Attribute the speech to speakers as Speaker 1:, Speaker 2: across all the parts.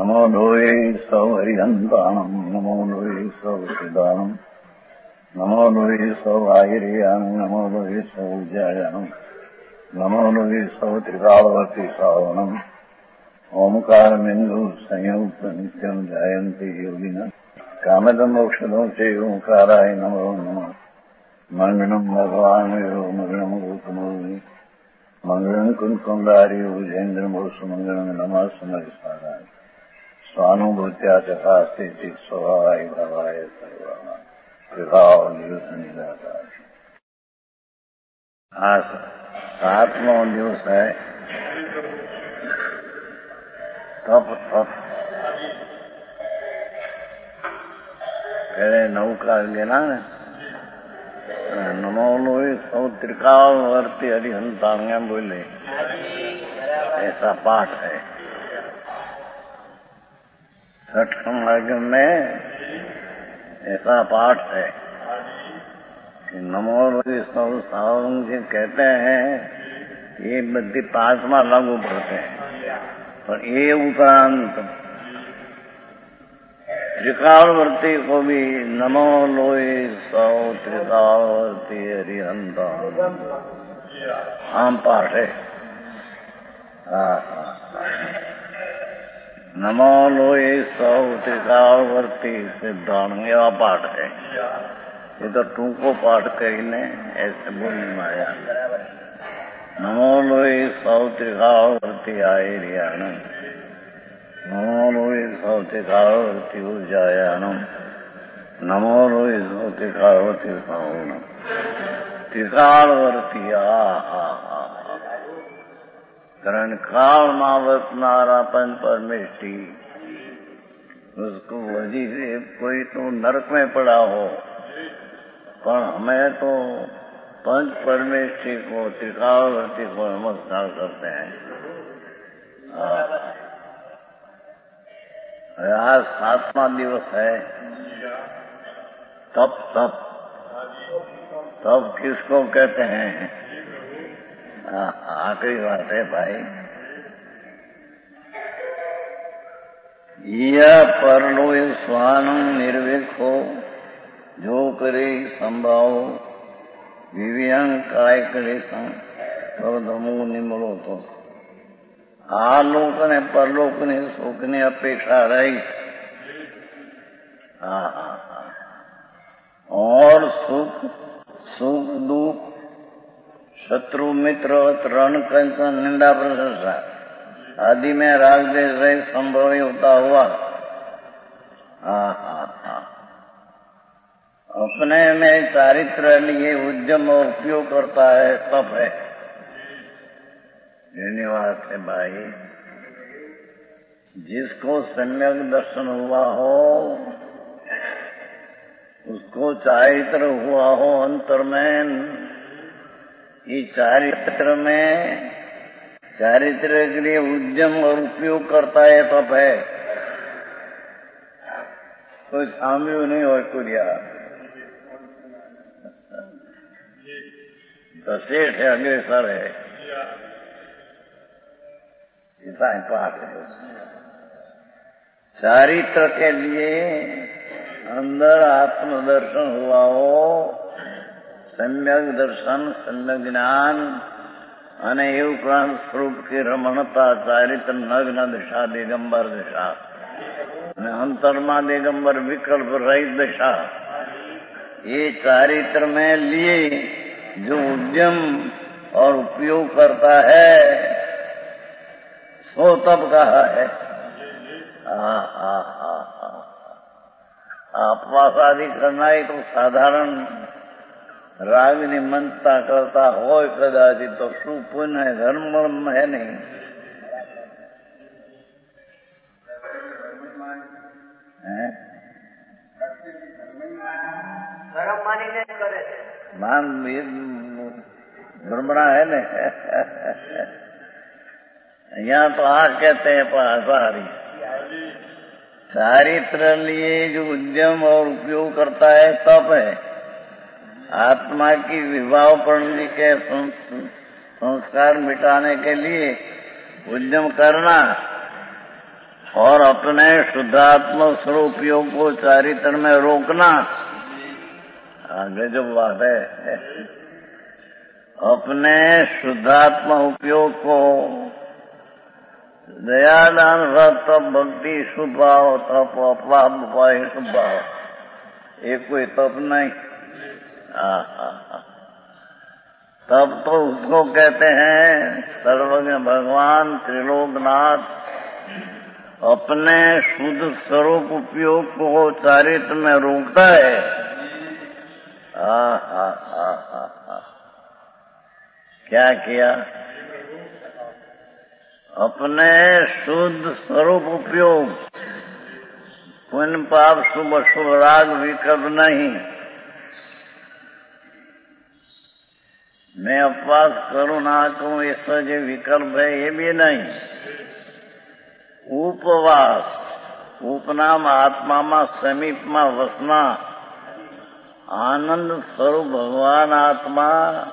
Speaker 1: नमो लोये सौहरिहन्ताणम् नमो लोये सौसिदानम् नमो लोये सौआयर्यानम् नमो लोये सौज्यायानम् नमो लोये सौत्रिकालवर्ति सावनम् ओंकारमिन्दु संयुक्त नित्यम् जायन्ति योगिनः कामदम् औषधम् च ओंकाराय नमो नमः मंगलम् भगवान् मंगलम् गौतमोनि मंगलम् कुंकुंडारि उजेन्द्रमोसु मंगलम् नमः सुमरिसाराय स्वानुभूत्या चकास्ते स्वभावाय भावाय सर्वाणा विभाव निदाकार। आज 7वां दिवस है तप पहले नौका लेना नमो लोये सौ त्रिकालवर्ती हरिहंतांग बोले ऐसा पाठ है। छठ मार्ग में ऐसा पाठ है कि नमो लोये सौ सावंग जी कहते हैं ये बद्दी 5वां लागू पड़ते हैं और ये उपरांत त्रिकालवर्ती को भी नमो लोये सौ त्रिकालवर्ती हरिहंतांग आम पाठ है। नमो लोये सौ त्रिकालवर्ती सिद्धांग यह पाठ है। ये तो टूको पाठ कहीने ऐसे बोलने आया। नमो लोये सौ त्रिकालवर्ती आयर्यानम् नमो लोये सौ त्रिकालवर्ती ऊर्जायानम् नमो लोये सौ त्रिकालवर्ती सावनम् त्रिकालवर्ती करण काल मावतनारा पंच परमेष्टि उसको वही से कोई तो नरक में पड़ा हो पर हमें तो पंच परमेष्टि को त्रिकालवर्ती को नमस्कार करते हैं। आज 7वां दिवस है। तप किसको कहते हैं? आखिरी बात है भाई। यह परलोय स्वानं निर्विको जो करे संभाव विवियं काय क्लेशं तदमो निमलो तो आलोक ने परलोक ने सुख ने अपेक्षा रही और सुख दुख शत्रु मित्र रण कंचन निंदा प्रशंसा आदि में राग देश रहित संभव होता हुआ अपने में चारित्र लिए उद्यम और उपयोग करता है तप है। धन्यवाद है भाई। जिसको सम्यक दर्शन हुआ हो उसको चारित्र हुआ हो अंतर में ये चारित्र में चारित्र के लिए उद्यम और उपयोग करता है तप है। कोई साम्य नहीं और कुरिया तो सेठ है अग्रेसर है इतना ही पाठ है। चारित्र के लिए अंदर आत्मदर्शन हुआ हो सम्यक दर्शन सम्यक ज्ञान અને એ ઉપરાંત સ્વરૂપ की રમણતા ચારિત્ર નગ્ન દિશા દિગંબર દિશા અને અંતરમાં દિગંબર विकल्प रहित दिशा ये चारित्र में लिए जो उद्यम और उपयोग करता है सो तब कहा है। अपवास आदि करना ही तो साधारण रागनी मनता करता हो कदाचित तो શું પુણ્ય है धर्म है नहीं। मान ब्रह्मणा है न यहाँ तो कहते हैं पासारी चारित्र लिए जो उद्यम और उपयोग करता है तप है। आत्मा की विभाव प्रणाली के संस्कार मिटाने के लिए उद्यम करना और अपने शुद्धात्म स्वरूप योग को चारित्र में रोकना। आगे जो बात है, अपने शुद्धात्मा उपयोग को दयादान व्रत भक्ति शुभ भाव तप अपवाद उपाय शुभ भाव, ये कोई तप नहीं। तब तो उसको कहते हैं सर्वज्ञ भगवान त्रिलोकनाथ अपने शुद्ध स्वरूप उपयोग को चारित्र में रोकता है। क्या किया? अपने शुद्ध स्वरूप उपयोग, पुण्य पाप शुभ शुभ राग विकल्प नहीं। मैं उपवास करूं ना करूं इसका जो विकल्प है ये भी नहीं। उपवास, उपनाम आत्मा में समीप में वसना, आनंद स्वरूप भगवान आत्मा।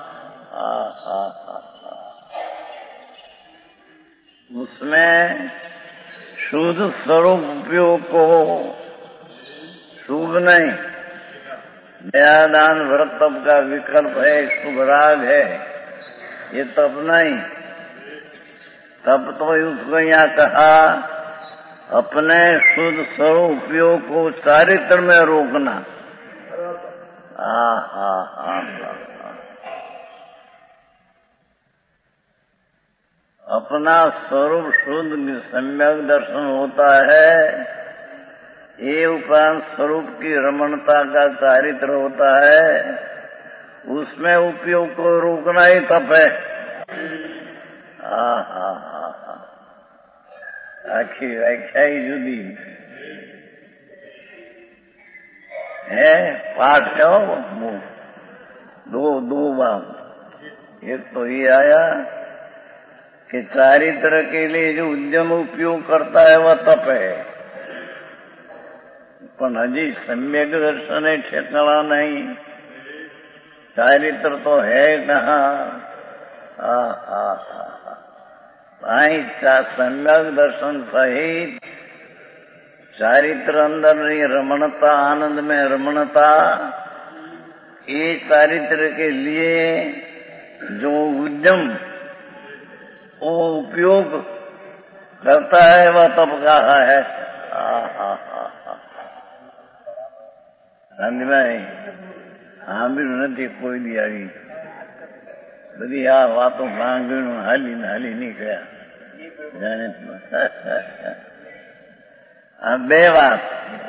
Speaker 1: उसमें शुद्ध स्वरूप उपयोग को शुभ नहीं, दयादान व्रत तप का विकल्प है, शुभ राग है, ये तप नहीं। तब तो उसको यहाँ कहा अपने शुद्ध स्वरूप उपयोग को चारित्र में रोकना। अपना स्वरूप शुद्ध सम्यक दर्शन होता है, ये उपरांत स्वरूप की रमणता का चारित्र होता है, उसमें उपयोग को रोकना ही तप है। आखिर व्याख्या ही जुदी है। पाठ है दो बात। एक तो ये आया कि चारित्र के लिए जो उद्यम उपयोग करता है वह तप है, पर हजी सम्यक दर्शन है ठिकाना नहीं, चारित्र तो है कहाँ। सम्यक दर्शन सहित चारित्र अंदर नहीं, रमणता आनंद में रमणता, ये चारित्र के लिए जो उद्यम वो उपयोग करता है वह तब कहा है। भाई हाँ भी नहीं कोई दी आई बधी आ वातों भांगणु हाली न हाली नहीं गया जाने। बे बात,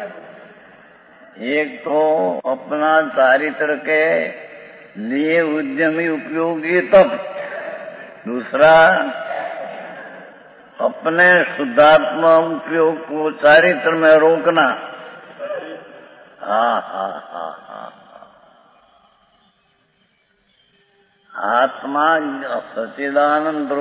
Speaker 1: एक तो अपना चारित्र के लिए उद्यमी उपयोगी तप, दूसरा अपने शुद्धात्मा उपयोग को चारित्र में रोकना। आत्मा सच्चिदानंद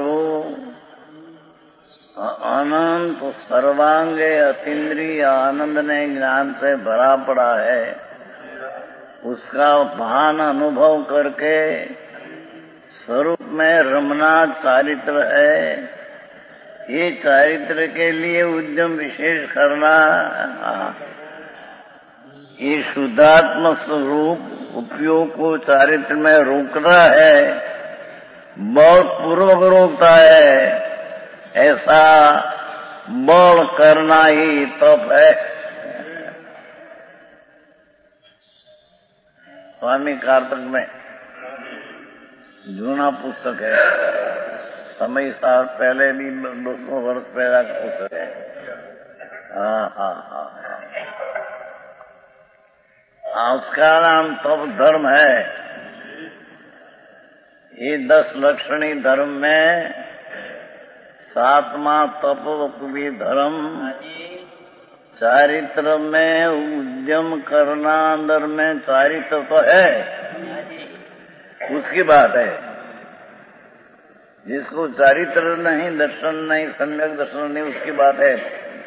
Speaker 1: अनंत सर्वांगे अतीन्द्रिय आनंद ने ज्ञान से भरा पड़ा है, उसका भान अनुभव करके स्वरूप में रमना चारित्र है। ये चारित्र के लिए उद्यम विशेष करना, ये शुद्धात्म स्वरूप उपयोग को चारित्र में रोकना है, बहुत पूर्वक रोकता है। ऐसा बल करना ही तप है। स्वामी कार्तिक में जूना पुस्तक है, समय साल पहले भी 200 वर्ष पहले का पुस्तक है। उसका नाम तप धर्म है। ये 10 लक्षणी धर्म में 7वां तप भी धर्म, चारित्र में उद्यम करना, अंदर में चारित्र तो है, उसकी बात है। जिसको चारित्र नहीं, दर्शन नहीं, सम्यक दर्शन नहीं, उसकी बात है।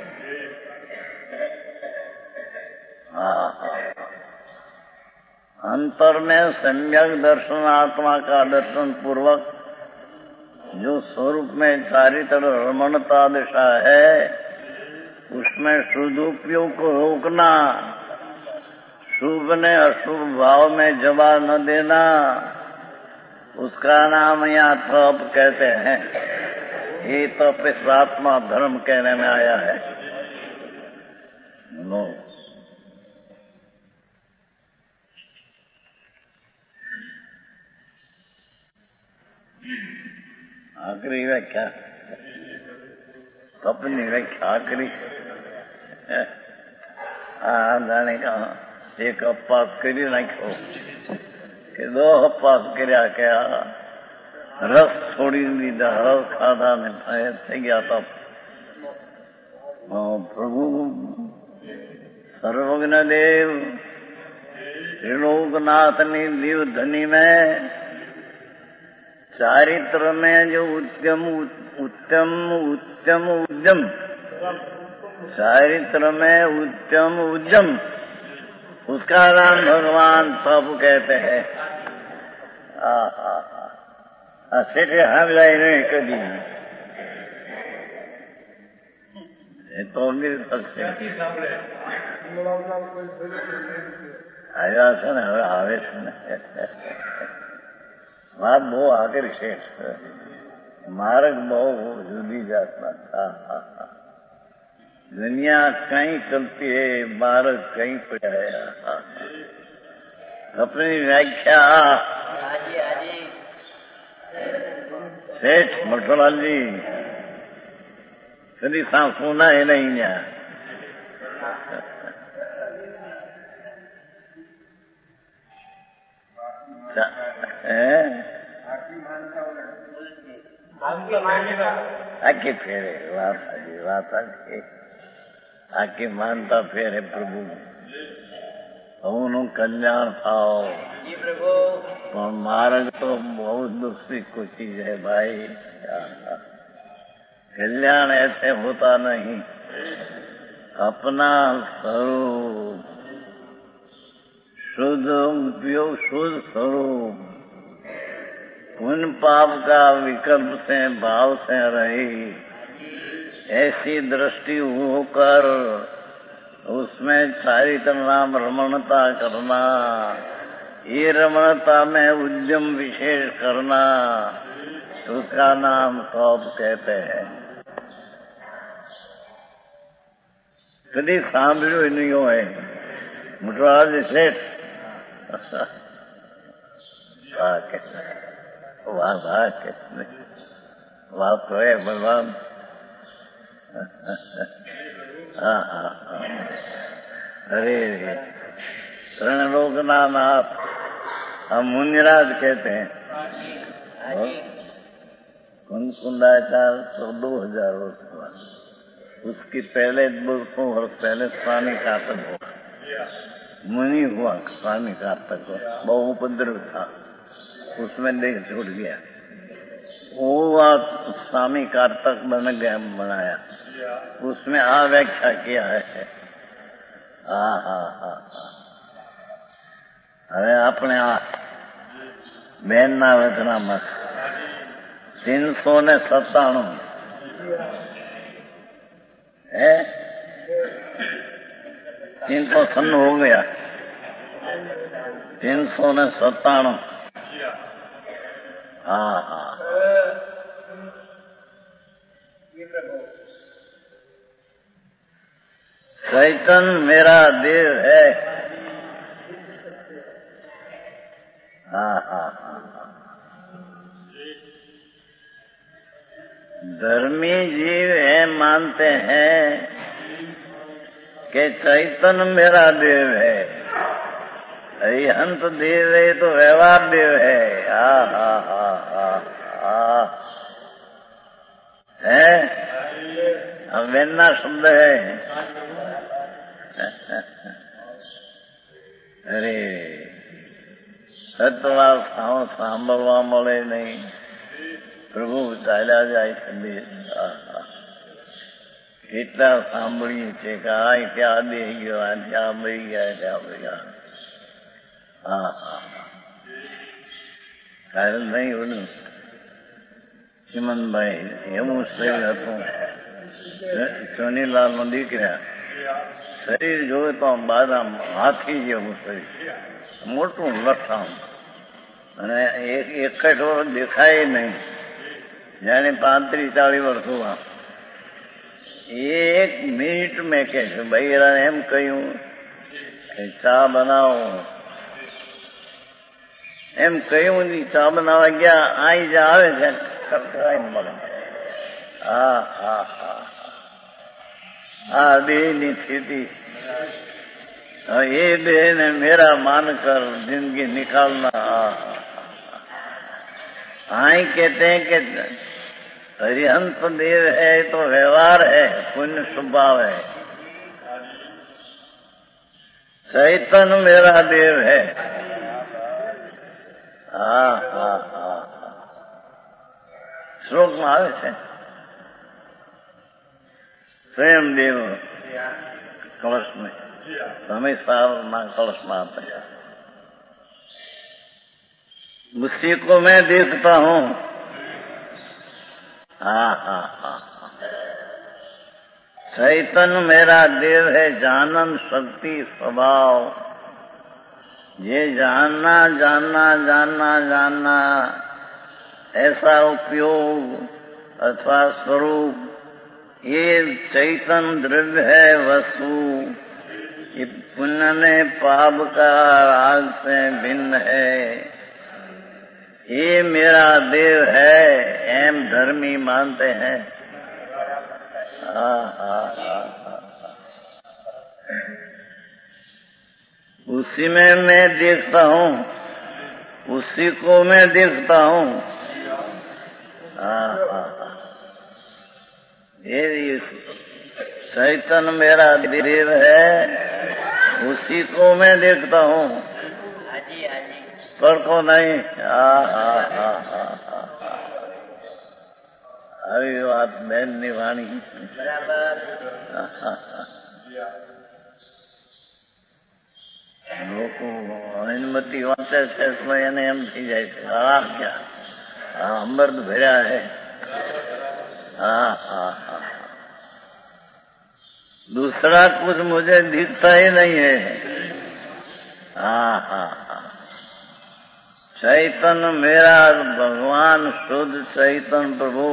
Speaker 1: अंतर में सम्यक दर्शन, आत्मा का दर्शन पूर्वक जो स्वरूप में चारित्र रमणता दिशा है, उसमें शुद्ध उपयोग को रोकना, शुभ ने अशुभ भाव में जवाब न देना, उसका नाम यहाँ तप कहते हैं। ये तप इस आत्मा धर्म कहने में आया है। नो आखिरी व्याख्या तपनी व्याख्या आखिरी जाने का एक अपास करी नाख्यो કે દો અપાસ કર્યા કે રસ છોડી દીધા, રસ ખાધા ને થઈ ગયા તપ. પ્રભુ સર્વજ્ઞ દેવ त्रिलोकनाथनी दिव धनी में चारित्र में जो उत्तम उत्तम उत्तम उद्यम, चारित्र में उत्तम उद्यम, उसका नाम भगवान तप कहते हैं. सेठे हम जाए नहीं कभी तो भी सत्य આવ્યા છે ને, હવે આવે છે ને. વાત બહુ આગળ છે, માર્ગ બહુ જુદી જાતના. दुनिया कहीं चलती है, मार्ग कहीं पड़ा है. अपनी व्याख्या सेठ मठोलाल जी कभी सुना है नहीं यहाँ. आके फेरे વાત આખી માનતા ફેરે પ્રભુ. હવનું કલ્યાણ થાઓ. પણ માર્ગ તો બહુ दूसरी कोई चीज है भाई. कल्याण ऐसे होता नहीं. अपना स्वरूप शुद्ध उपयोग, शुद्ध स्वरूप पुण्य पाप का विकल्प से भाव से रही ऐसी दृष्टि होकर उसमें चारित्र नाम रमणता करना, ये रमणता में उद्यम विशेष करना, उसका नाम तप कहते हैं. कभी सांभळ्યું नहीं હોય મોટવાજી શેઠ. वाह वाह कितने वाह तो है भगवान. अरे शरण लोकनाथ नाथ हम मुनिराज कहते हैं. कुंकुंडाचार 2000 वर्ष हुआ. उसकी पहले 200 वर्ष पहले स्वामी कार्तक हुआ, मुनि हुआ स्वामी कार्तक हुआ. बहुत उपद्रव था, उसमें देह छूट गया. वो बात स्वामी कार्तक बन गया, बनाया. उसमें व्याख्या किया है. હવે આપણે આ બેનના વચનામાં 397 है 300 हो गया. 397 चैतन मेरा देव है. धर्मी जीव है मानते हैं कि चैतन मेरा देव है. अरिहंत देव है तो व्यवहार देव है. है वेन्ना शब्द है. अरे સતવા સાંભળવા મળે નહીં. પ્રભુ ચાલ્યા જાય સંદેશ. કેટલા સાંભળીએ છીએ કે આ ત્યાં દેહી ગયો, આ ત્યાં મરી ગયા, ત્યાં મરી ગયા. કારણ નહીં ઓલું ચિમનભાઈ એવું શરીર હતું ચોનીલાલ નો દીકરા શરીર જોવે તો બાદામ હાથી જેવું શરીર, મોટું લઠાણ, અને એક વર્ષ દેખાય નહીં, જાણે 35-40 વર્ષ હોવા. એક મિનિટ મેં કે છે બૈરાને એમ કહ્યું કે ચા બનાવો, એમ કહ્યું ચા બનાવવા ગયા, આઈ જ આવે છે ખરખરાઈને મળે. હા હા હા, આ દેહ ની સ્થિતિ, ये देह ने मेरा मानकर जिंदगी निकालना. आई कहते हैं कि हरिहंस देव है तो व्यवहार है, पुण्य स्वभाव है. चैतन मेरा देव है. हाँ हाँ हाँ, श्लोक में आवे છે स्वयं देव कलश में, समय साल में कलश में आते हैं. उसी को मैं देखता हूँ. हाँ हाँ हाँ, चैतन मेरा देव है, जानन शक्ति स्वभाव. ये जानना जानना जानना जानना ऐसा उपयोग अथवा स्वरूप, ये चैतन द्रव्य है, वस्तु. ये पुण्य ने पाप का राग से भिन्न है. ये मेरा देव है, एम धर्मी मानते हैं. उसी में मैं देखता हूँ, उसी को मैं देखता हूँ. ये चैतन मेरा देव है, उसी को मैं देखता हूँ, पर को नहीं. આવી વાત બેન ની વાણી. લોકો અનુમતિ વાંચે છે તો એને એમ થઈ જાય છે આ ક્યાં અમૃત ભર્યા છે. हाँ हाँ हाँ, दूसरा कुछ मुझे दिखता ही नहीं है. हाँ हाँ हाँ, चैतन मेरा भगवान शुद्ध चैतन प्रभु,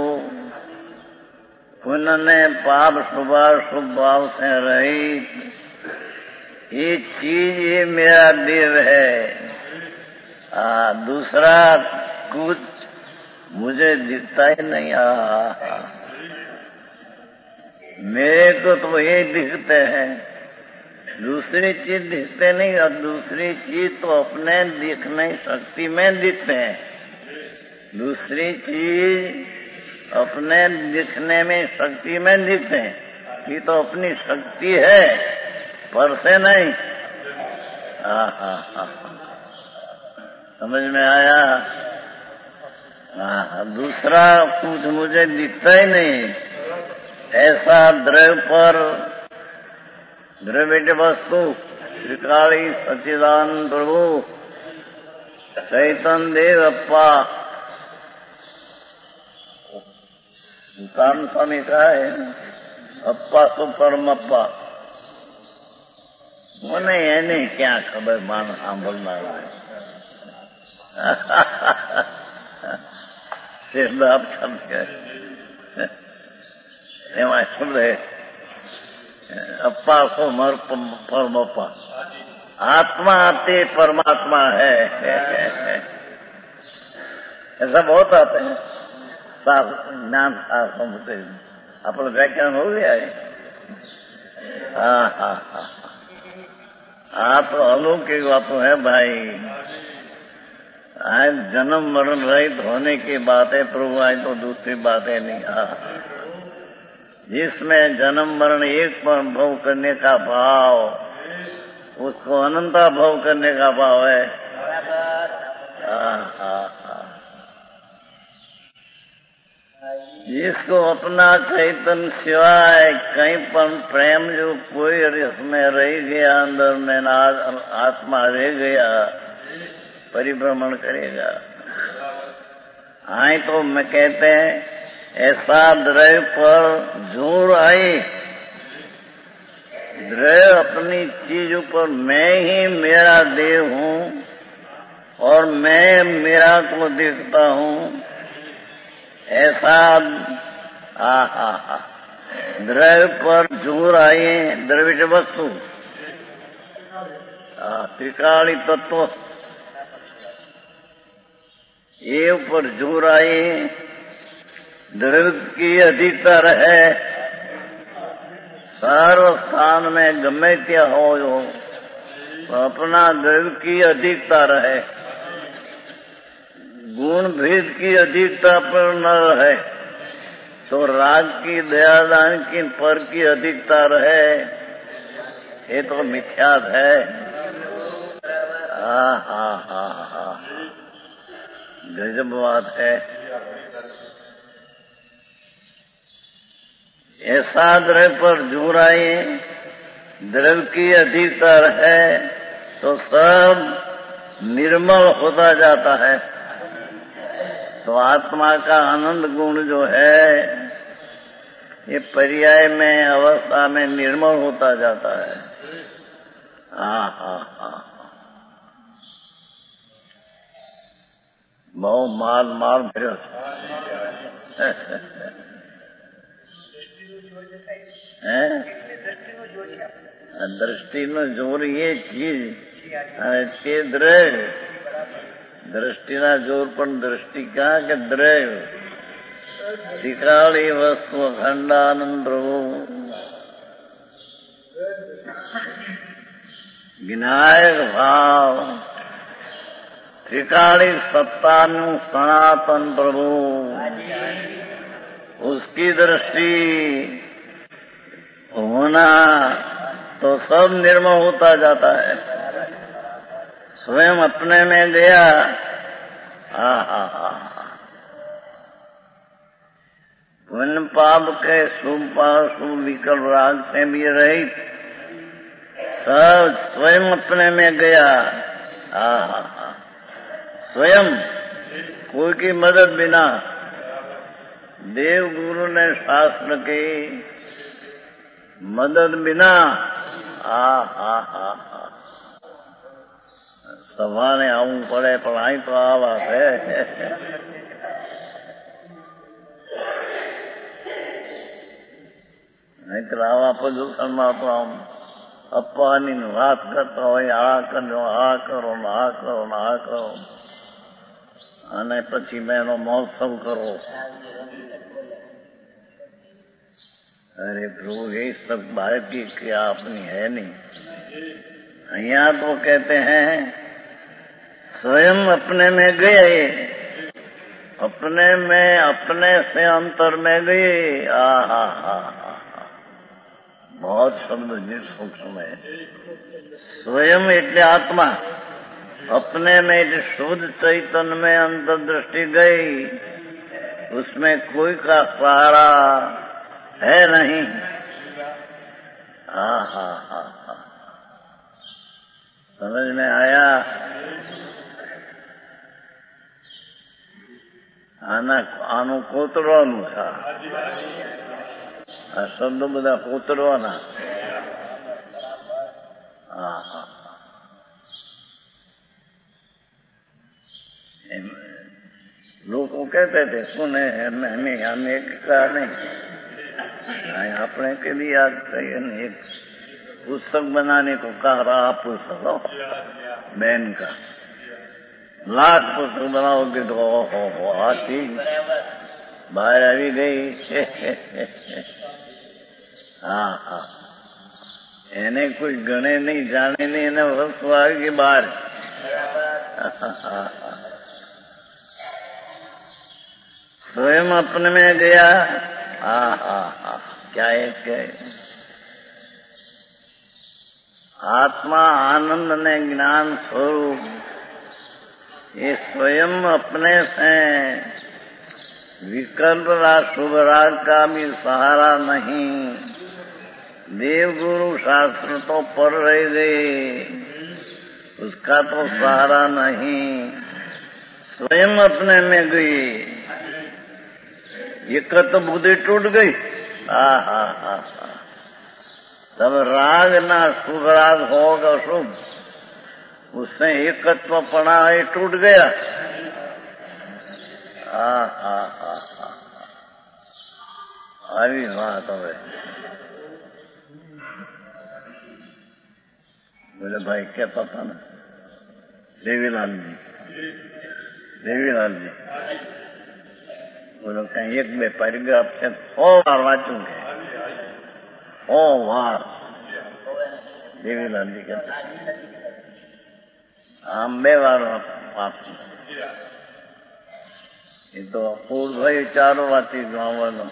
Speaker 1: पुण्य ने पाप स्वभाव शुभ भाव से रहित, ये चीज ये मेरा देव है. दूसरा कुछ मुझे दिखता ही नहीं. मेरे को तो ये दिखते हैं, दूसरी चीज दिखते नहीं. और दूसरी चीज तो अपने दिखने शक्ति में दिखते हैं. दूसरी चीज अपने दिखने में शक्ति में दिखते हैं. ये तो अपनी शक्ति है, पर से नहीं. हाँ हाँ हाँ, समझ में आया. हाँ, दूसरा कुछ मुझे दिखता ही नहीं. ऐसा द्रव्य पर द्रव्य वस्तु त्रिकाली सच्चिदानंद प्रभु चैतन देव अप्पा. कान स्वामी का है अप्पा तो परमप्पा. મને એને ક્યાં ખબર માન સાંભળનારા है. आप शब्द એમાં શબ્દ अप्पा सो मर परमप्पा. आत्मा ते परमात्मा है. ऐसा बहुत आते हैं ज्ञान शास्त्रों से. अपना व्याख्यान हो गया है. हाँ हाँ हाँ, आप तो अलौकिक बातों है भाई. आज जन्म मरण रहित होने की बात है प्रभु, आज तो दूसरी बात है नहीं. जिसमें जन्म मरण एक पर भव करने का भाव, उसको अनंता भव करने का भाव है. जिसको अपना चैतन्य सिवाय कहीं पर प्रेम जो कोई इसमें रह गया, अंदर में आत्मा रह गया, परिभ्रमण करेगा. हाँ तो मैं कहते हैं ऐसा द्रव्य पर जोर आए, द्रव्य अपनी चीज ऊपर मैं ही मेरा देह हूँ और मैं मेरा को देखता हूँ, ऐसा द्रव्य पर जोर आए, द्रव्य वस्तु त्रिकाली तत्व ये ऊपर जोर आए, द्रव्य की अधिकता रहे, सर्व स्थान में गमे त्या हो तो अपना द्रव्य की अधिकता रहे, गुण भेद की अधिकता पर न रहे तो राग की दयादान की पर की अधिकता रहे, ये तो मिथ्याद है। गजब बात है। ऐसा द्रव्य पर जोर आए, द्रव्य की अधिकता रहे तो सब निर्मल होता जाता है, तो आत्मा का आनंद गुण जो है ये पर्याय में अवस्था में निर्मल होता जाता है। बहुत माल फिर દ્રષ્ટિનો જોર એ ચીજ અને તે દ્રવ્ય, દ્રષ્ટિના જોર પણ દ્રષ્ટિ ક્યાં કે દ્રવ્ય ત્રિકાળી વસ્તુ અખંડાનંદ પ્રભુ વિનાયક ભાવ त्रिकाली सत्तानु सनातन प्रभु, उसकी दृष्टि होना तो सब निर्मल होता जाता है। स्वयं अपने में गया, पुण्य पाप के शुभ विकल्प राग से भी रहित, सब स्वयं अपने में गया। स्वयं कोई की मदद बिना, देव गुरु ने शास्त्र की मदद बिना सभा ने आऊं पड़े, पढ़ाई तो आ बात है। नहीं तो आवा प्रदूषण में तो हम अप्पानी बात करता हो, आ करो ना करो અને પછી મેનો મહોત્સવ કરો। अरे प्रभु ये सब भारत की क्रिया अपनी है नहीं। यहाँ तो कहते हैं स्वयं अपने में गए, अपने में अपने से अंतर में गए। बहुत शब्द सूक्ष्म है। स्वयं એટલે आत्मा, अपने में शुद्ध चैतन्य में अंतर्दृष्टि गई, उसमें कोई का सहारा है नहीं। समझ में आया? આનું કોતરવાનું છે, આ શબ્દો બધા કોતરવાના। लोग कहते थे सुने हमें एक का नहीं, अपने के लिए याद चाहिए नहीं। एक पुस्तक बनाने को कहा रहा, पुस्तक बहन का 1,00,000 पुस्तक बनाओगे तो हो आती बाहर આવી ગઈ। એને કોઈ ગણે નહીં, જાણે નહીં, એને વસ્તુ આવી ગઈ બહાર। स्वयं अपने में गया। क्या एक आत्मा आनंद ने ज्ञान स्वरूप, ये स्वयं अपने से विकल्प शुभ राग का भी सहारा नहीं। देव गुरु शास्त्र तो पर रह गए, उसका तो सहारा नहीं। स्वयं अपने में गई, एकत्व बुद्धि टूट गई। हा। तब राग ना शुभ राग होगा शुभ, उससे एकत्व पड़ा है टूट गया। हा। अभी बात है। बोले भाई क्या पता ना, देवीलाल जी बोलो कहीं एक बे पैराग्राफ से 100 बार वाचूंगे, 100 बार। देवीलाल जी कहते हम 2 बार वाचू। ये तो પૂર્ણભાઈ 4 વાંચી ગાવાનો,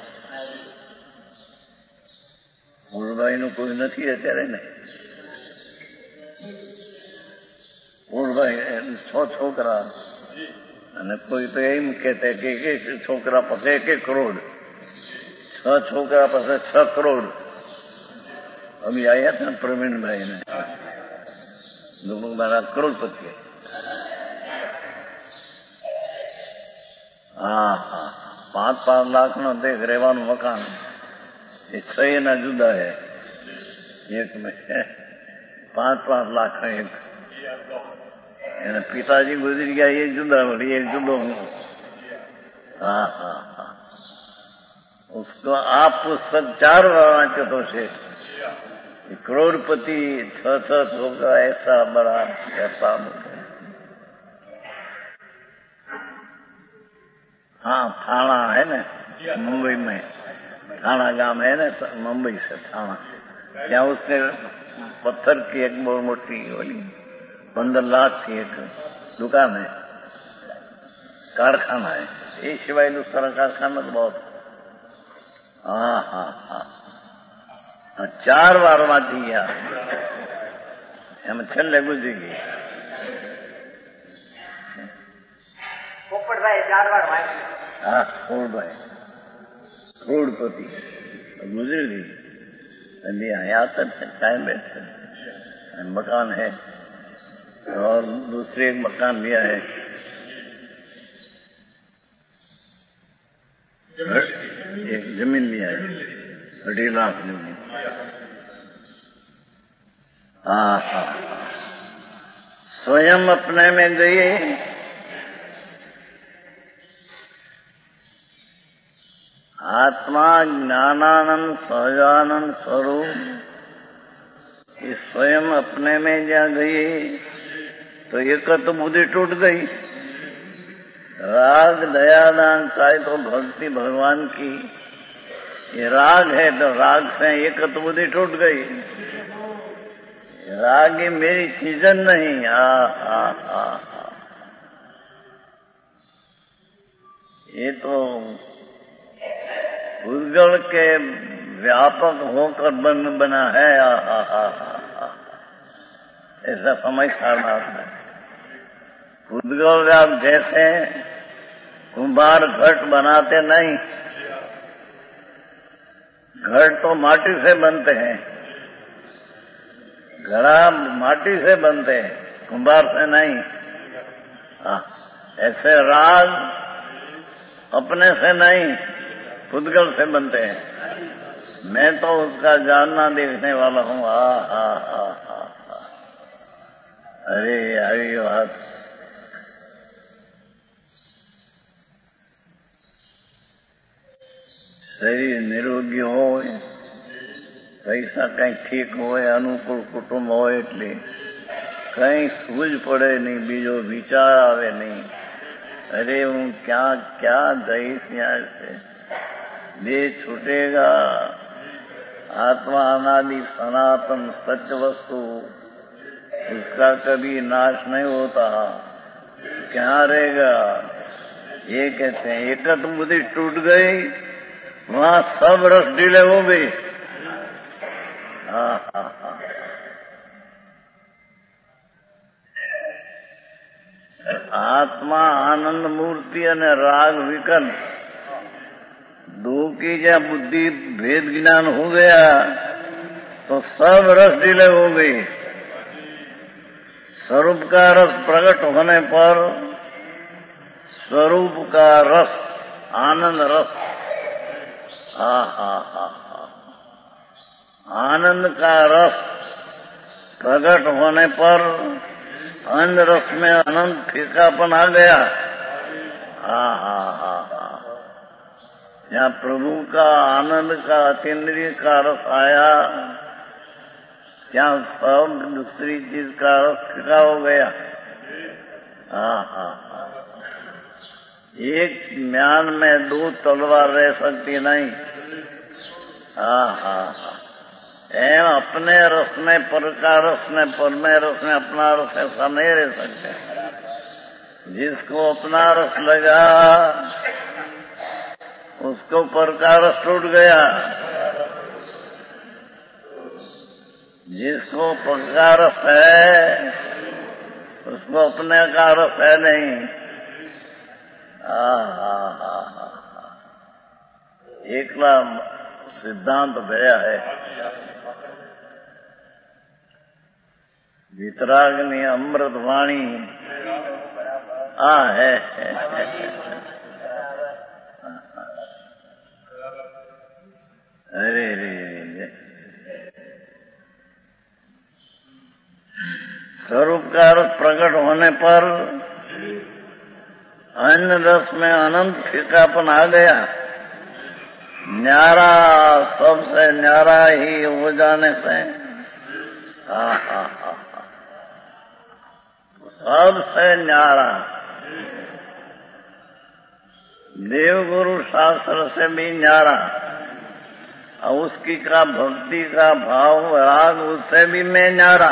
Speaker 1: પૂર્ણભાઈનું કોઈ નથી અત્યારે ને, પૂર્ણભાઈ 6 છોકરા અને કોઈ તો એમ કહેતા કે 1 છોકરા પાસે 1 કરોડ, 6 છોકરા પાસે 6 કરોડ। अभी आया था प्रवीण भाई ने, दोनों मारा करोड़पति। હા 5-5 લાખનો દેખ રહેવાનું મકાન, એ 6 ના જુદા હે, એક में 5-5 लाख है एक। एना पिताजी गुजरी गया ये जुदा बोली, एक जुदो। हा। उसको आप पुस्तक 4 बार वांचो तो से करोड़पति 6 होगा, ऐसा बड़ा ऐसा। हाँ थाना है ना मुंबई में, थाना गांव है ना मुंबई से थाना, क्या उसने पत्थर की एक बहुत मोटी वाली 15 लाख की एक दुकान है, कारखाना है। ये सिवाय दूसरा कारखाना तो बहुत। हाँ 4 बार वांची गया एम छेल्ले गुजरी गई।
Speaker 2: પોપટભાઈ 4 વાર વાંચ્યું।
Speaker 1: हाँ પોપટભાઈ करोड़पति गुजर गई। अभी यहाँ तक टाइम बैठे मकान है और दूसरे एक मकान लिया है, एक जमीन लिया है 2.5 लाख जमीन। हाँ स्वयं अपने में गए, आत्मा ज्ञानानंद सहजानंद स्वरूप स्वयं अपने में जहाँ गई तो एकत्व बुद्धि टूट गई। राग दयादान चाहे तो भक्ति भगवान की, ये राग है तो राग से एकत्व बुद्धि टूट गई। राग ये मेरी चीजन नहीं। ये तो भूतगल के व्यापक होकर बना है। ऐसा समझदार बात है। भूतगल व्याप जैसे कुम्हार घट बनाते नहीं, घट तो माटी से बनते हैं, घड़ा माटी से बनते हैं, कुम्हार से नहीं। ऐसे राग अपने से नहीं भूतगल से बनते हैं। मैं तो उसका जानना देखने वाला हूँ। अरे आई बात शरीर निरोगी हो, पैसा कहीं ठीक हो, अनुकूल कुटुंब हो, એટલે कहीं सूझ पड़े नहीं, बीजो विचार आवे नहीं। अरे हूँ क्या क्या जईस यहाँ से, देह छूटेगा। आत्मा अनादि सनातन सत्य वस्तु, उसका कभी नाश नहीं होता, क्या रहेगा। ये कहते हैं एकत्व बुद्धि टूट गई, वहां सब रस ढीले हो गए। आत्मा आनंद मूर्ति અને राग विकन दो की जब बुद्धि भेद ज्ञान हो गया तो सब रस ढीले हो गई। स्वरूप का रस प्रकट होने पर स्वरूप का रस आनंद रस आनंद का रस प्रकट होने पर अन्य रस में अनंत फीकापन आ गया। यहाँ प्रभु का आनंद का अतीन्द्रिय का रस आया, क्या सब दूसरी चीज का रस फीका हो गया। एक म्यान में दो तलवार रह सकती नहीं। एवं अपने रस में पर का रस में पर में रस में अपना रस ऐसा नहीं रह सकते। जिसको अपना रस लगा उसको पर का रस टूट गया, जिसको पर का रस है उसको अपने का रस है नहीं। एकला सिद्धांत भया है। वितराग्नि अमृत वाणी है। अरे रे स्वरूप का रस प्रकट होने पर अन्य रस में अनंत फीकापन आ गया। न्यारा सबसे न्यारा ही हो जाने से सबसे न्यारा देवगुरु शास्त्र से भी न्यारा, और उसकी का भक्ति का भाव राग उससे भी मैं न्यारा।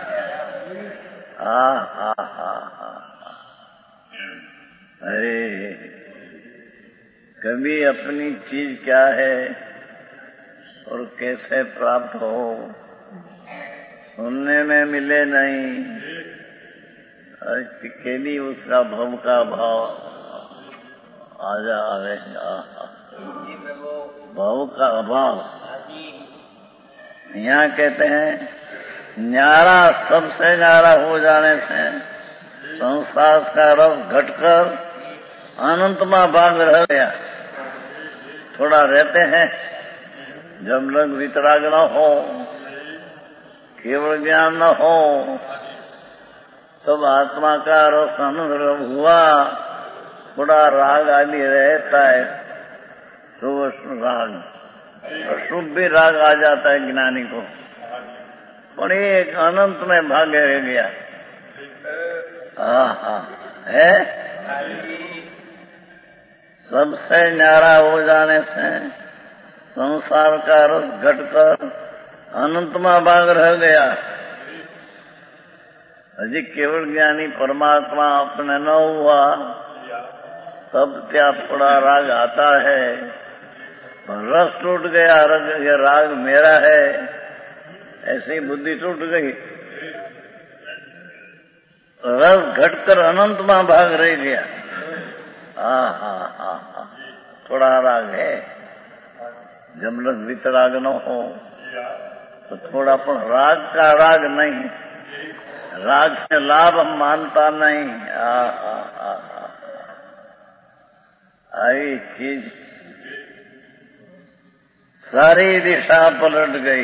Speaker 1: अरे कभी अपनी चीज क्या है और कैसे प्राप्त हो सुनने में मिले नहीं, केली उसका भव का भाव आ जाएगा। भव का अभाव यहाँ कहते हैं न्यारा सबसे न्यारा हो जाने से संसार का रस घटकर अनंतमा भाग रह गया। थोड़ा रहते हैं जब लग वितराग न हो, केवल ज्ञान न हो, तब आत्मा का रस अनुभव हुआ, थोड़ा राग आदि रहता है तो राग अशुभ भी राग आ जाता है ज्ञानी को, पर एक अनंत में भागे रह गया। है सबसे न्यारा हो जाने से संसार का रस घटकर अनंतमा भाग रह गया। अजी केवल ज्ञानी परमात्मा अपने न हुआ तब क्या थोड़ा राग आता है, रस टूट गया, ये राग मेरा है ऐसी बुद्धि टूट गई, रस घटकर अनंत में भाग रह गया। थोड़ा राग है, जब लग वितराग न हो तो थोड़ा पण राग का राग नहीं, राग से लाभ हम मानता नहीं। आई चीज सारी दिशा पलट गई।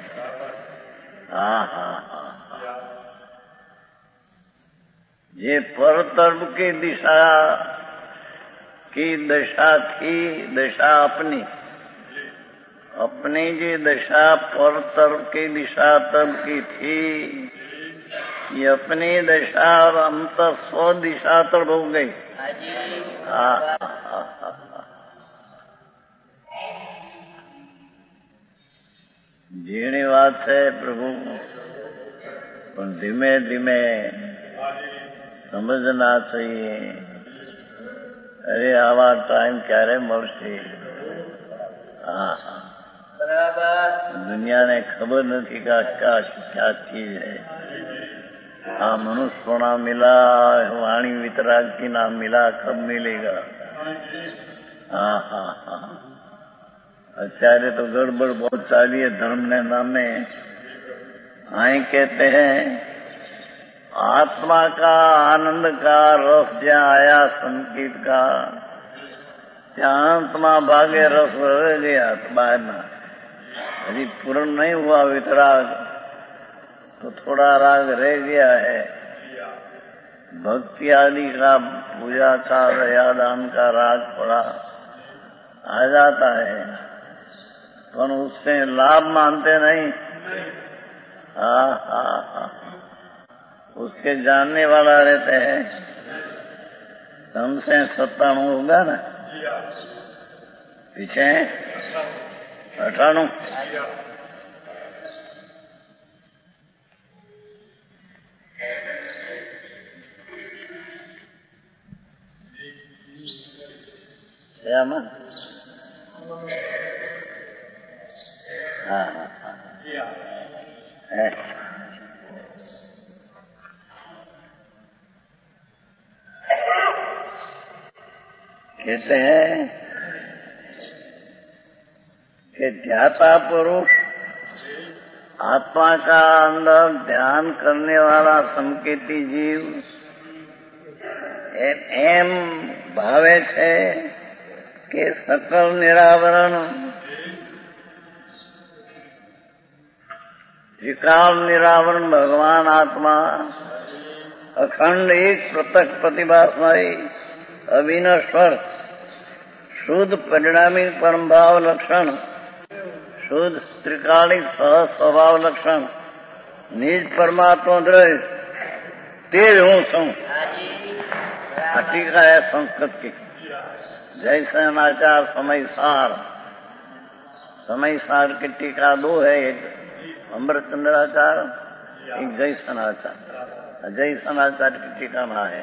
Speaker 1: ये पर तरफ की दिशा की दशा थी, दशा अपनी अपनी जी दशा पर तरफ की दिशा तब की थी, ये अपनी दशा और अंत स्व दिशा तब हो गई। जीणी बात है प्रभु, पर धीमे धीमे समझना चाहिए। अरे आवा टाइम क्यारे मळशे? दुनिया ने खबर नहीं का क्या चीज है। मनुष्यपणा मिला, वाणी वितराग की नाम मिला, कब मिलेगा? અત્યારે तो गड़बड़ बहुत चाली है धर्म ने नामे। आई कहते हैं आत्मा का आनंद का रस जहाँ आया संगीत का, ત્યાં અંતમાં ભાગે રસ રહી ગયા બહારના. હજી પૂर्ण नहीं हुआ वितराग तो थोड़ा राग रह गया है. भक्ति आदि का पूजा का दयादान का राग थोड़ा आ जाता है, पर उससे लाभ मानते नहीं. उसके जानने वाला रहते हैं. हमसे 97 होगा ना, पीछे 98. श्यामा हाँ है. कहते हैं कि ध्याता पुरुष आत्मा का अंदर ध्यान करने वाला संकेती जीव एम भावे छे કે સકલ નિરાવરણ ત્રિકાલ નિરાવરણ ભગવાન આત્મા અખંડ એક પ્રત્યક્ષ પ્રતિભાસમય અવિનશ્વર શુદ્ધ પરિણામી પરમભાવ લક્ષણ શુદ્ધ ત્રિકાલિક સહ સ્વભાવ લક્ષણ નિજ પરમાત્મા દ્રવ્ય તે જ હું છું. આ ટીકા है संस्कृत की. जैसनाचार समयसार की टीका 2 है, एक अमृतचंद्राचार, एक जैसनाचार. जैसनाचार की टीका ना है.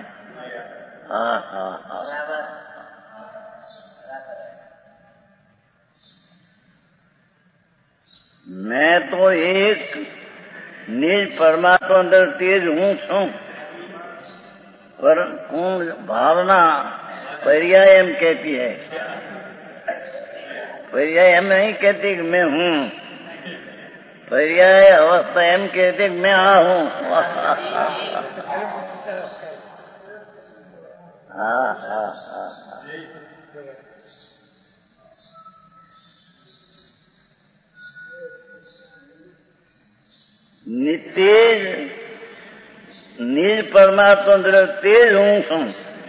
Speaker 1: मैं तो एक निज परमात्मा अंदर तेज हूँ छू, पर भावना पर्याय एम कहती है. पर्याय एम नहीं कहती कि मैं हूँ. पर्याय अवस्था एम कहती कि मैं हूँ. तेज निज परमात्मा तेज हूँ छू.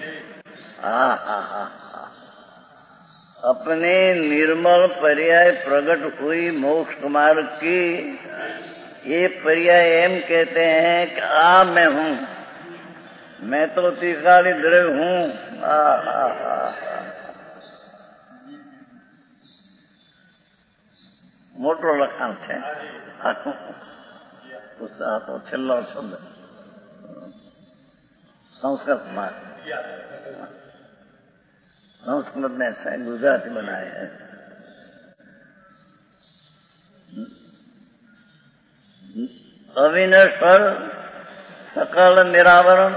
Speaker 1: अपने निर्मल पर्याय प्रकट हुई मोक्ष मार्ग की ये पर्याय एम कहते हैं कि मैं हूँ. मैं तो त्रिकाली द्रव्य हूँ. मोटो लखाण છે. तो છેલ્લો શબ્દ संस्कृत में संस्कृत में गुजराती बनाए हैं. अविनश्वर सकल निरावरण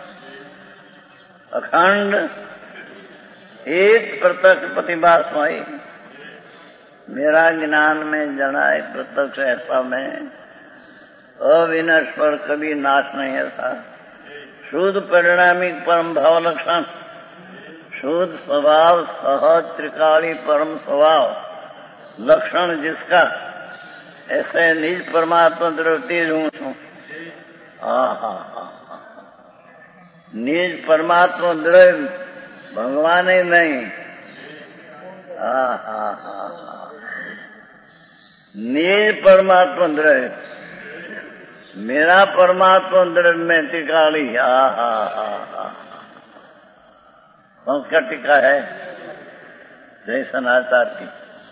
Speaker 1: अखंड एक प्रत्यक्ष प्रतिभासमय मेरा ज्ञान में जनाए प्रत्यक्ष ऐसा में अविनश्वर कभी नाश नहीं ऐसा शुद्ध परिणामी परम भाव लक्षण शुद्ध स्वभाव सहज त्रिकाली परम स्वभाव लक्षण जिसका ऐसे निज परमात्मा द्रव्य तेज हूँ छू. निज परमात्मा द्रव्य भगवान ही नहीं. निज परमात्मा द्रव्य मेरा परमात्मा द्रव्य में त्रिकाली. संस्कार टीका है जैसनाचार की.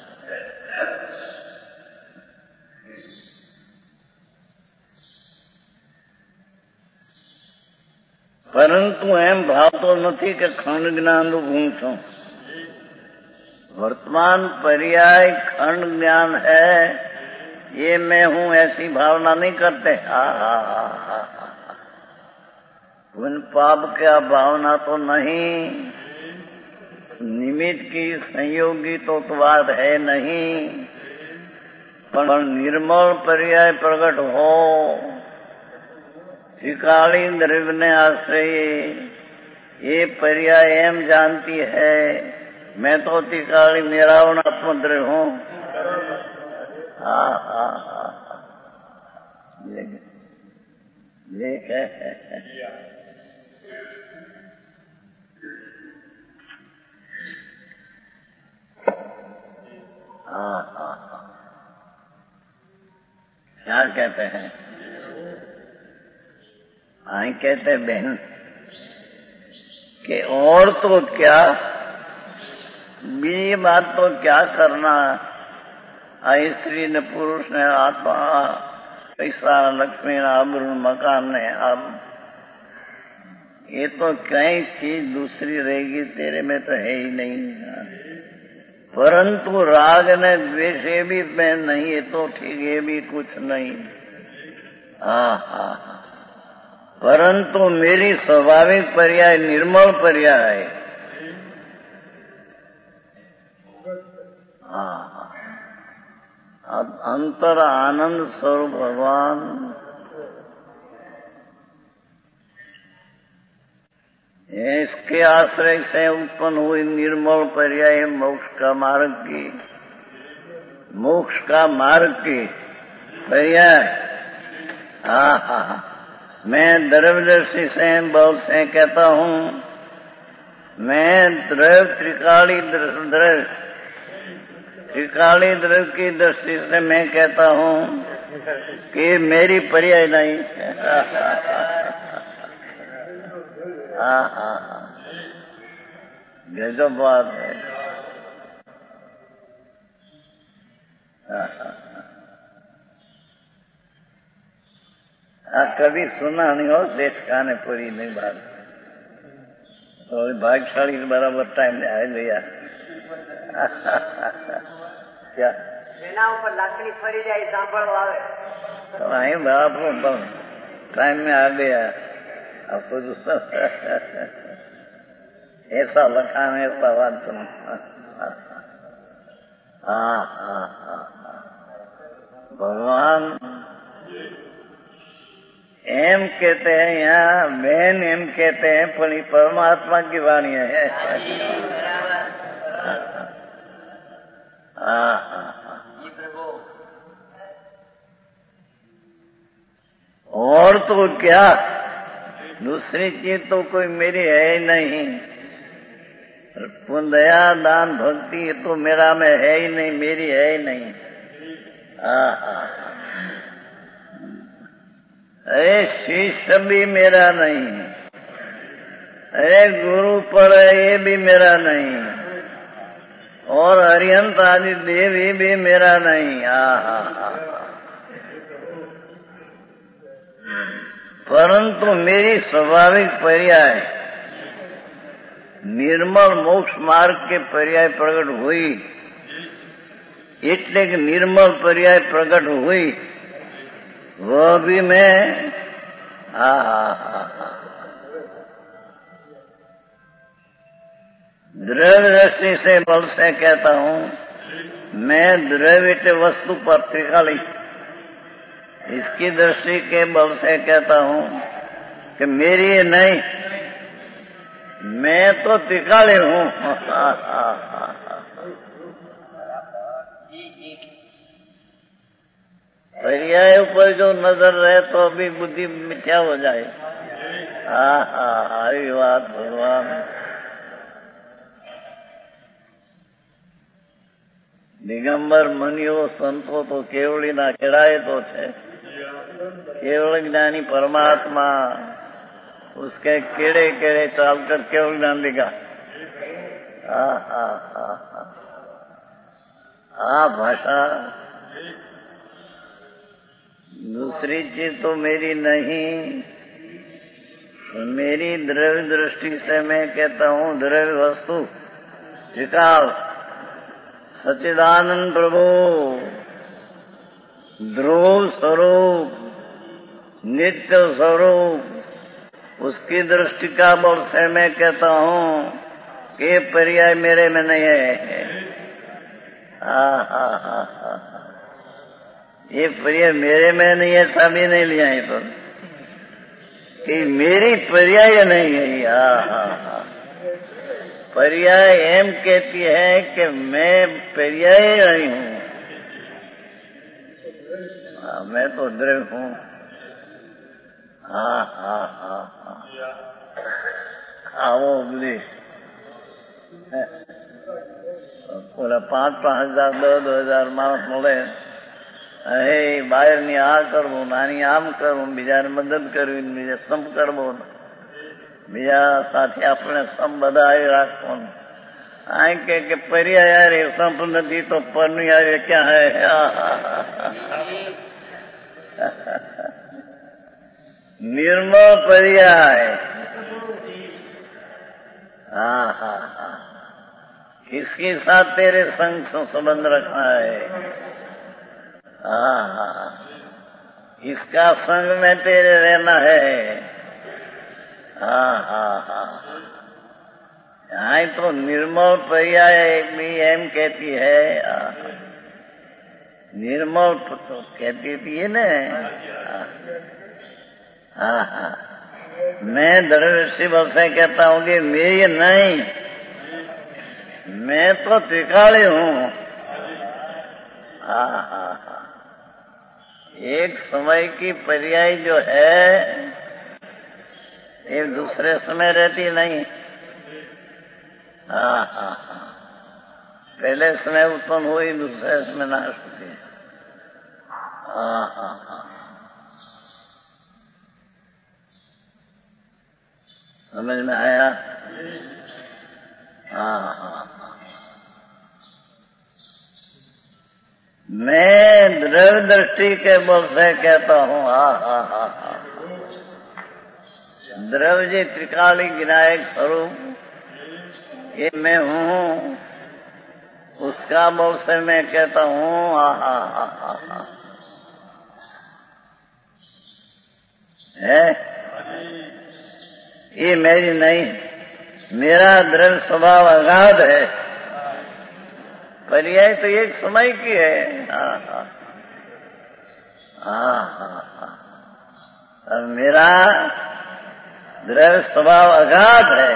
Speaker 1: परंतु एम भाव तो नहीं कि खंड ज्ञान रूप हूँ छू. वर्तमान पर्याय खंड ज्ञान है, ये मैं हूँ ऐसी भावना नहीं करते. उन पाप का भावना तो नहीं, निमित्त की संयोगी तो बात है नहीं, पर निर्मल पर्याय प्रकट हो त्रिकाली द्रव्य ने आश्रय ये पर्याय एम जानती है मैं तो तिकाली निरावण आत्मद्रव्य हूँ। हाँ हाँ हाँ, देख है। हाँ हाँ हाँ, क्या कहते हैं? आई कहते बहन कि और तो क्या, ये बात तो क्या करना, आई स्त्री ने पुरुष ने आत्मा पैसा लक्ष्मी आभूषण मकान ने, अब ये तो कई चीज दूसरी रहेगी, तेरे में तो है ही नहीं। परंतु राग ने द्वेष ये भी मैं नहीं, ये तो ठीक, ये भी कुछ नहीं। हाँ हाँ, परंतु मेरी स्वाभाविक पर्याय निर्मल पर्याय है। हाँ, अंतर आनंद स्वरूप भगवान, इसके आश्रय से उत्पन्न हुई निर्मल पर्याय मोक्ष का मार्ग की पर्याय। हाँ हाँ, मैं द्रव्यदर्शी से बल से कहता हूँ, मैं त्रिकाली द्रव्य की दृष्टि से मैं कहता हूँ कि मेरी पर्याय नहीं। हाँ हाँ हाँ, गजब बात है। कभी सुना नहीं हो देश खाने पूरी नहीं बात, तो भाग्यशाली बराबर टाइम ने आ गया। क्या
Speaker 2: એના ઉપર લાકડી ફરી જાય સાંભળવા આવે
Speaker 1: तो आई बराबर टाइम में आ गया। आपको ऐसा लखान ऐसा बात सुनो। हाँ हाँ हाँ, भगवान एम कहते हैं, यहाँ बहन एम कहते हैं, पर परमात्मा की वाणी है। हाँ हाँ, और तो क्या, दूसरी चीज तो कोई मेरी है ही नहीं। दया दान भक्ति ये तो मेरा में है ही नहीं, मेरी है ही नहीं। हाँ हाँ, अरे शिष्य भी मेरा नहीं, अरे गुरु पर ये भी मेरा नहीं, और हरिहंत आदि देवी भी मेरा नहीं। हाँ, परंतु मेरी स्वाभाविक पर्याय निर्मल मोक्ष मार्ग के पर्याय प्रकट हुई, એટલે કે निर्मल पर्याय प्रकट हुई, वह भी मैं द्रव्य दृष्टि से बल से कहता हूँ, मैं द्रव्य वस्तु पर त्रिकाली इसकी दृष्टि के बल से कहता हूँ कि मेरी ये नहीं, मैं तो त्रिकाली हूँ। पर्याय ऊपर जो नजर रहे तो अभी बुद्धि मिथ्या हो जाए। हरी बात भगवान। दिगंबर मुनियो संतो तो केवली ना केड़ाए तो छे, केवल ज्ञानी परमात्मा उसके केड़े केड़े चालकर केवल ज्ञान देगा। भाषा दूसरी चीज तो मेरी नहीं, मेरी द्रव्य दृष्टि से मैं कहता हूँ द्रव्य वस्तु त्रिकाल सच्चिदानंद प्रभु ध्रुव स्वरूप नित्य स्वरूप, उसकी दृष्टि का बल से मैं कहता हूँ कि पर्याय मेरे में नहीं है। ये पर्याय मेरे में नहीं है, सभी नहीं लिया है तो कि मेरी पर्याय नहीं है। पर्याय एम कहती है कि मैं पर्याय नहीं हूं, मैं तो द्रव्य हूं। हाँ हाँ हाँ हाँ, આવો ઉપદેશ ઓલા 5,000 10,000 માણસ મળે, હે બહારની આ કરવું, નાની આમ કરવું, બીજાને મદદ કરવી, બીજા સંપ કરવો, બીજા સાથે આપણે સંપ બધા આવી રાખવાનું. આ કે પર્યાય યાર એ સંપ નથી તો પરનું આવે ક્યાં હે. निर्मल पर्याय. हाँ हाँ हाँ, किसके साथ तेरे संग संबंध रखना है. हाँ हाँ, इसका संग में तेरे रहना है. हाँ हाँ हाँ, यहाँ तो निर्मल पर्याय भी एम कहती है. निर्मल तो कहती थी ना. हाँ हाँ, मैं दृढ़ से कहता हूँ कि मेरी नहीं, मैं तो त्रिकाली हूँ. हाँ हाँ हाँ, एक समय की पर्याय जो है एक दूसरे समय रहती नहीं. हाँ हाँ हाँ, पहले समय उत्पन्न हुई, दूसरे समय नाश होती. हाँ हाँ हाँ, समझ में आया. हाँ हाँ, मैं द्रव्य दृष्टि के बल से कहता हूँ. हाँ हाँ हाँ हाँ, द्रव्य जी त्रिकाली विनायक स्वरूप ये मैं हूँ, उसका बल से मैं कहता हूँ. हाँ हाँ हाँ हाँ हाँ, है ये मेरी नहीं, मेरा द्रव्य स्वभाव अगाध है. पर्याय तो एक समय की है. हाँ हाँ हाँ हाँ हाँ, और मेरा द्रव्य स्वभाव अगाध है.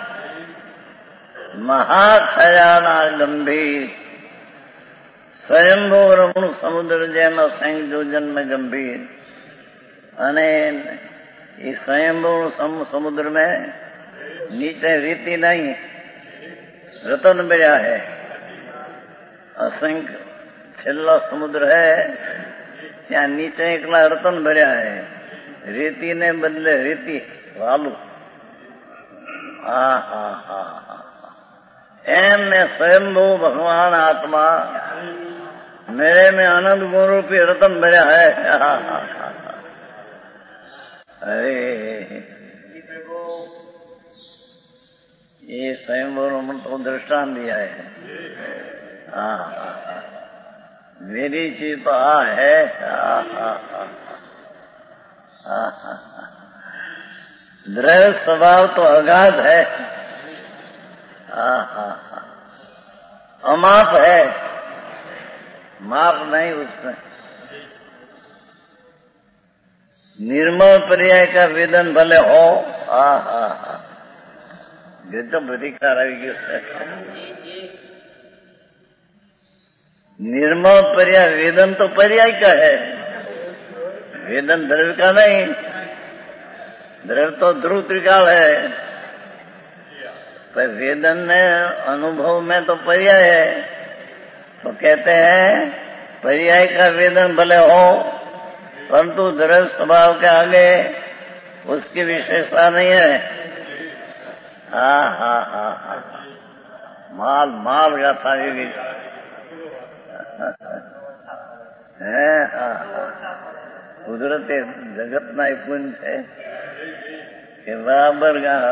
Speaker 1: महाखजाना गंभीर स्वयंभू रमण समुद्र जैन संग जन्म गंभीर. अने ये स्वयंभू समुद्र में नीचे रीति नहीं, रतन भर्या है. असंख्य छेल्ला समुद्र है, ત્યાં નીચે એકલા રતન ભર્યા है. રેતી ને બદલે રેતી વાલું. हाँ हाँ हाँ हाँ, एम में स्वयंभू भगवान आत्मा मेरे में आनंद गुण रूपी रतन भर्या है. हाँ हाँ हाँ, अरे ये स्वयंभू तो दृष्टांत दिया है. हाँ हाँ, मेरी चीज तो है. हाँ हाँ हाँ हाँ हाँ, द्रव्य स्वभाव तो अगाध है. हाँ हाँ हाँ, अमाप है, माप नहीं उसमें. निर्मल पर्याय का वेदन भले हो. हाँ हाँ हाँ, ये तो बड़ी खराबी. निर्मल पर्याय वेदन तो पर्याय का है, वेदन द्रव्य का नहीं. द्रव्य तो ध्रुव त्रिकाल है, पर वेदन ने अनुभव में तो पर्याय है. तो कहते हैं पर्याय का वेदन भले हो, परंतु द्रव्य स्वभाव के आगे उसकी विशेषता नहीं है. हाँ हाँ हाँ हाँ, माल माल गाथा भी है. हाँ, કુદરતે જગતના એ પુંજ છે કે બરાબર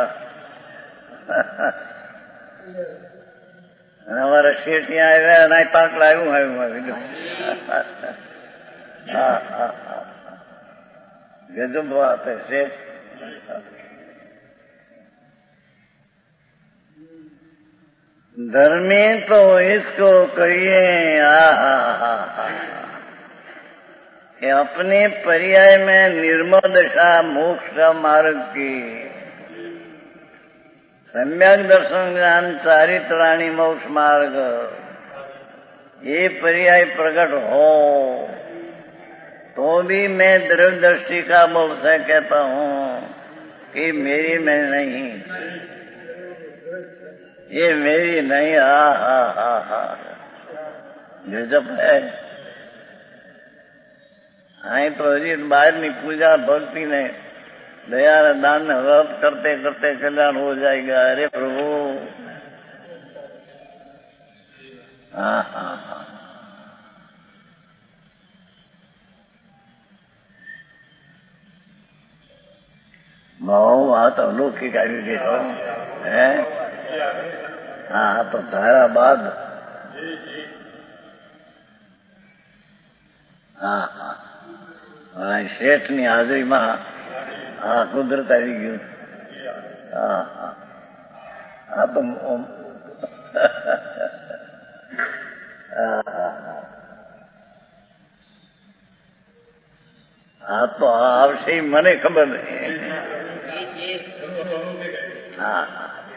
Speaker 1: અમારા શેઠ ત્યાં આવ્યા અને પાકલા આવ્યું. હા હા હા, ગજબ વાત है શેઠ. धर्मी तो इसको कहिए. हा हा हा, कि अपने पर्याय में निर्मल दशा मोक्ष का मार्ग की सम्यक दर्शन ज्ञान चारित्राणी मोक्ष मार्ग, ये पर्याय प्रकट हो तो भी मैं दृढ़ दृष्टि का बोल से कहता हूं कि मेरी में नहीं, ये मेरी नहीं। हा गजब है। आई तो हजी बाहर की पूजा भक्ति ने दया दान व्रत करते करते कल्याण हो जाएगा। अरे प्रभु, हा भाव आ तो अलौकिक આવી ગયો है। हाँ तो धारा बाद हाँ શેઠની હાજરીમાં કુદરત આવી ગયું। હા તો હા તો આવશે મને ખબર નહીં। हाँ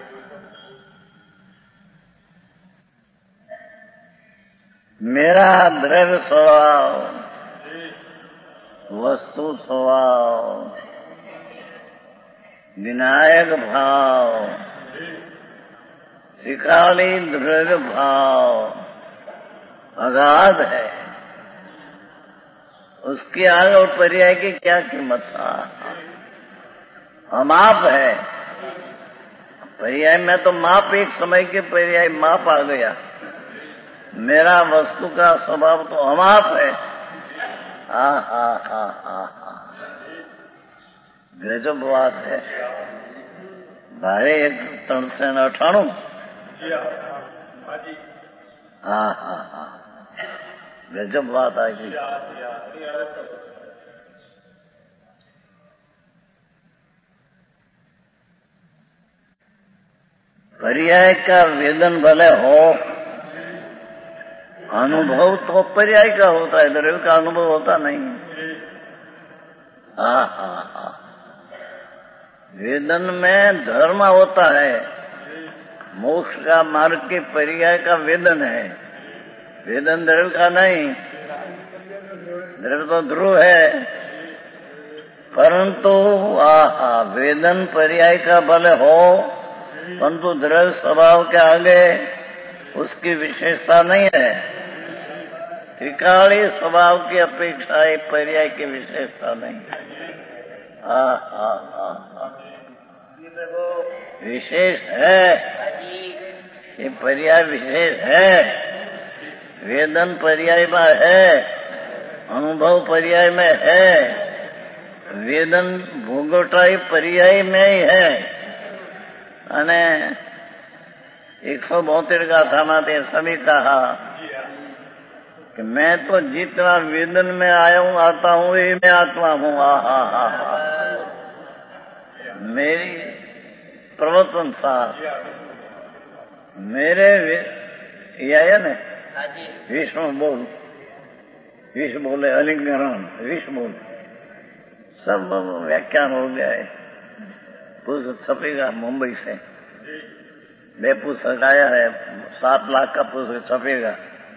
Speaker 1: मेरा द्रव्य स्वभाव, वस्तु स्वभाव, विनायक भाव, त्रिकाली द्रव्य भाव अगाध है। उसकी आगे और पर्याय की क्या कीमत था? अमाप है। पर्याय में तो माप, एक समय के पर्याय माप आ गया। मेरा वस्तु का स्वभाव तो अमाप है। गजब बात है। भारे 198। गजब बात आ गई। पर्याय का वेदन भले हो, अनुभव तो पर्याय का होता है, द्रव्य का अनुभव होता नहीं। वेदन में धर्म होता है, मोक्ष का मार्ग के पर्याय का वेदन है। वेदन द्रव्य का नहीं, द्रव्य तो ध्रुव है। परंतु वेदन पर्याय का भले हो, परंतु द्रव्य स्वभाव के आगे उसकी विशेषता नहीं है। त्रिकाली स्वभाव की अपेक्षा पर्याय की विशेषता नहीं है। विशेष है, ये पर्याय विशेष है। वेदन पर्याय में है, अनुभव पर्याय में है, वेदन भोगवटाई पर्याय में ही है। અને 172 गाथा में सभी कहा कि मैं तो जितना वेदन में आया हूं आता हूं, ये मैं आत्मा हूं। मेरी प्रवचन सार मेरे ये आया न विष्णु बोल, विष्णु बोले अलिंगरण, विष्णु बोल, सब व्याख्यान हो गया है। पुस्तक छपेगा मुंबई से, 2 पुस्तक आया है, 7 लाख का पुस्तक छपेगा।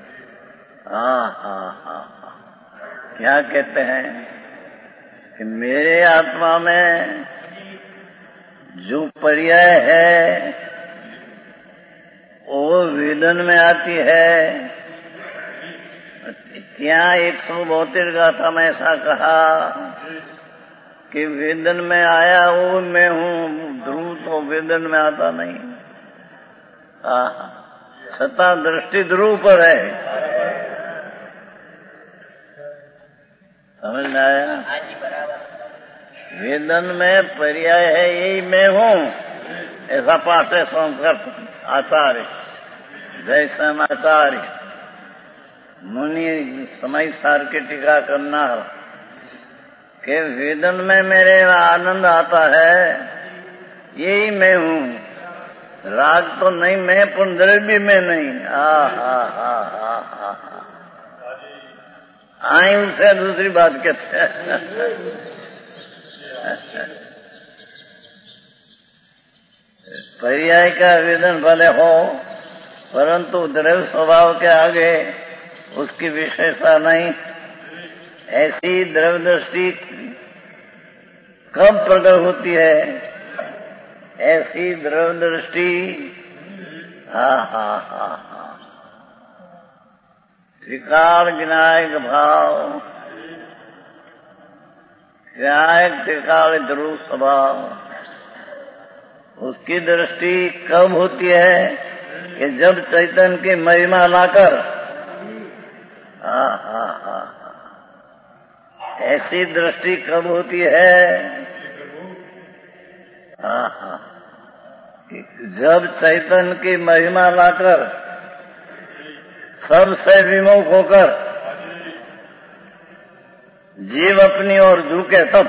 Speaker 1: क्या कहते हैं कि मेरे आत्मा में जो पर्याय है वो वेदन में आती है। ત્યાં 172 गाथा में ऐसा कहा कि वेदन में आया वो मैं हूं, ध्रुव तो वेदन में आता नहीं। छता दृष्टि ध्रुव पर है। समझ में आया? वेदन में पर्याय है, यही मैं हूं। ऐसा पाठ है संस्कृत आचार्य जयसम आचार्य मुनि समय सार की टीका करना कि वेदन में मेरे आनंद आता है, यही मैं हूं। राग तो नहीं मैं, पर द्रव्य में नहीं। आई उसे दूसरी बात कहते हैं। पर्याय का वेदन भले हो, परंतु द्रव्य स्वभाव के आगे उसकी विशेषता नहीं। ऐसी द्रव्य दृष्टि कब प्रकट होती है? ऐसी द्रव्य दृष्टि त्रिकाल ज्ञायक भाव, ज्ञायक त्रिकाल ध्रुव स्वभाव, उसकी दृष्टि कब होती है कि जब चैतन्य की महिमा लाकर ऐसी दृष्टि कब होती है? जब चैतन्य की महिमा लाकर सबसे विमुख होकर जीव अपनी ओर झुके, तब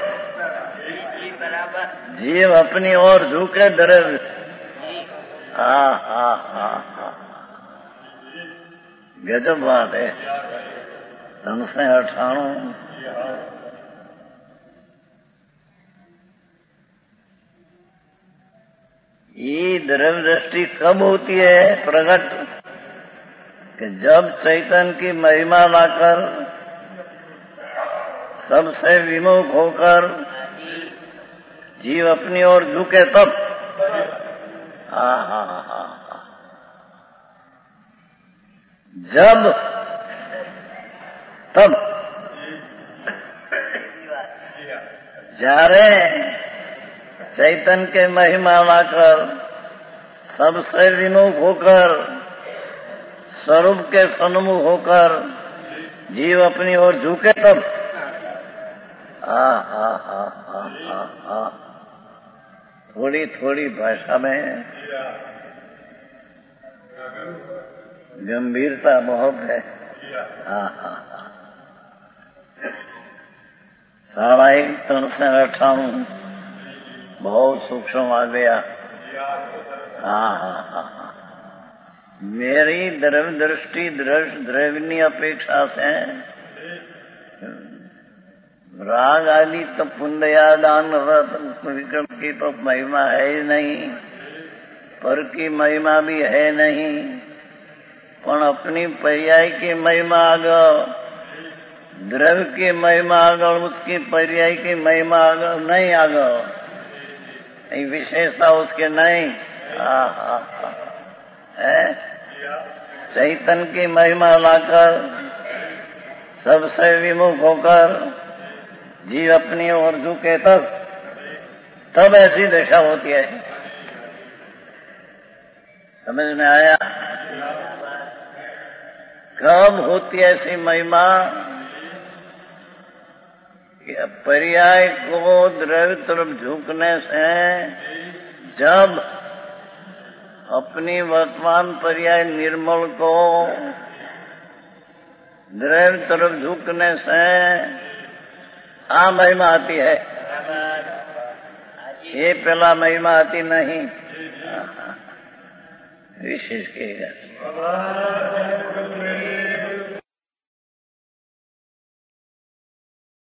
Speaker 1: जीव अपनी ओर झुके द्रव्य। गजब बात है। 398 ये द्रव्य दृष्टि कब होती है प्रकट? कि जब चैतन्य की महिमा लाकर सबसे विमुख होकर जीव अपनी ओर झुके, तब जब तब जारे चैतन्य के महिमा लाकर सबसे विमुख होकर स्वरूप के सन्मुख होकर जीव अपनी ओर झुके, तब थोड़ी थोड़ी भाषा में गंभीरता बहुत है। सारा 398 बहुत सूक्ष्म आ गया। मेरी द्रव्य दृष्टि द्रव्यनी अपेक्षा से राग आदि तो पुण्य दान विक्रम की तो महिमा है ही नहीं, पर की महिमा भी है नहीं, पण अपनी पर्याय की महिमा आगळ, द्रव्य की महिमा आगळ, उसकी पर्याय की महिमा आगळ नहीं आगळ, विशेषता उसके नहीं। चैतन्य की महिमा लाकर सबसे विमुख होकर जीव अपनी ओर झुके, तब ऐसी दशा होती है। समझ में आया? कब होती है ऐसी महिमा? पर्याय को द्रव्य तरफ झुकने से जब अपनी वर्तमान पर्याय निर्मल को द्रव्य तरफ झुकने से महिमा आती है, ये पहला महिमा आती नहीं। विशेष कहेगा